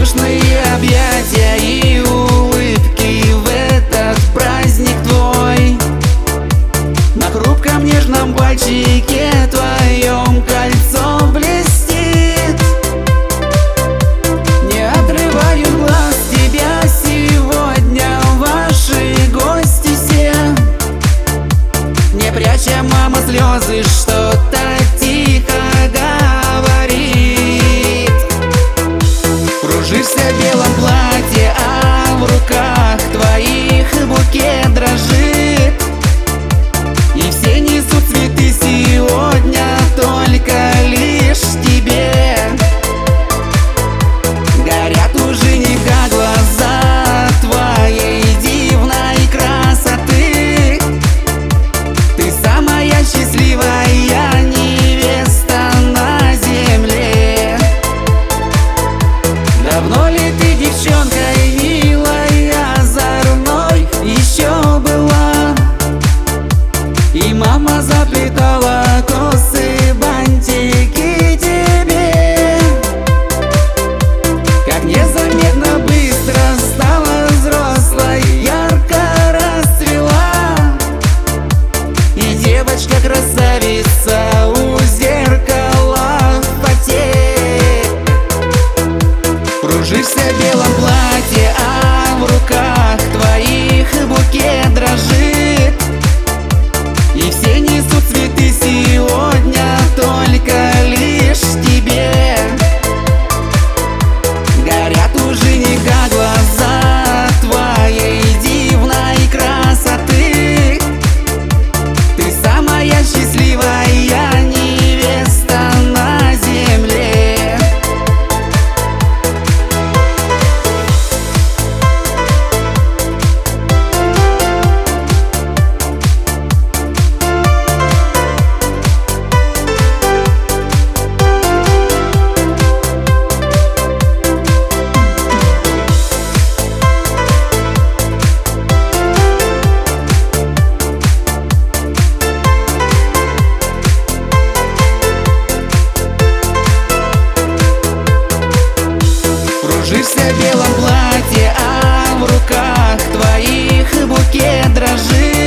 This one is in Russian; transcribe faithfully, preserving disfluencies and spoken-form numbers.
воздушные объятия и улыбки в этот праздник твой. На хрупком нежном пальчике твоем кольцо блестит. Не отрываю глаз тебя сегодня, ваши гости все. Не пряча, мама, слезы, что-то тихо говорит. Кружишься в белом платье, а в руках твоих букет дрожит. И все несут цветы сегодня только лишь тебе. Горят у жениха глаза твоей дивной красоты. Ты самая счастливая невеста на земле. Давно ли ты девчонкой милой, озорной еще была? И мама заплетала косы, бантики тебе. Как незаметно быстро стала взрослой, ярко расцвела. И девочка-красавица у зеркала в поте. Кружишься в белом платье, а в руках твоих букет дрожит. И все несут цветы сегодня только лишь тебе. Горят у жениха глаза твоей дивной красоты. Ты самая счастливая невеста на земле. Кружишься в белом платье, а в руках твоих букет дрожит.